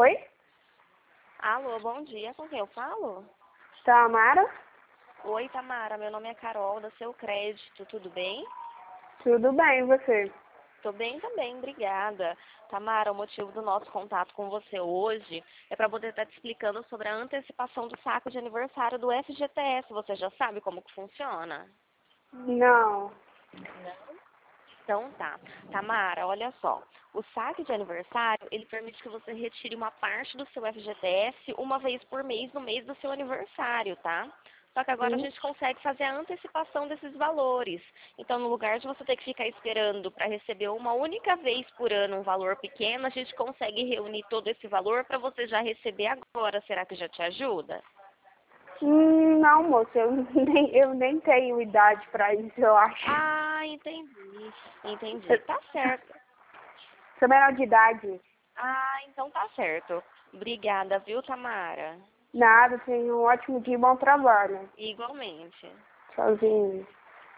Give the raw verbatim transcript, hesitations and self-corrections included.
Oi? Alô, bom dia. Com quem eu falo? Tamara? Oi, Tamara. Meu nome é Carol, da Seu Crédito. Tudo bem? Tudo bem, e você? Tô bem também, obrigada. Tamara, o motivo do nosso contato com você hoje é para poder estar te explicando sobre a antecipação do saque de aniversário do F G T S. Você já sabe como que funciona? Não. Então tá. Tamara, olha só. O saque de aniversário, ele permite que você retire uma parte do seu F G T S uma vez por mês no mês do seu aniversário, tá? Só que agora a Hum? gente consegue fazer a antecipação desses valores. Então, no lugar de você ter que ficar esperando para receber uma única vez por ano um valor pequeno, a gente consegue reunir todo esse valor para você já receber agora. Será que já te ajuda? Hum, Não, moça, eu nem, eu nem tenho idade pra isso, eu acho. Ah, entendi. Entendi. Eu- Tá certo. Sou menor de idade. Ah, então tá certo. Obrigada, viu, Tamara? Nada, tenho um ótimo dia e bom trabalho. Igualmente. Sozinho.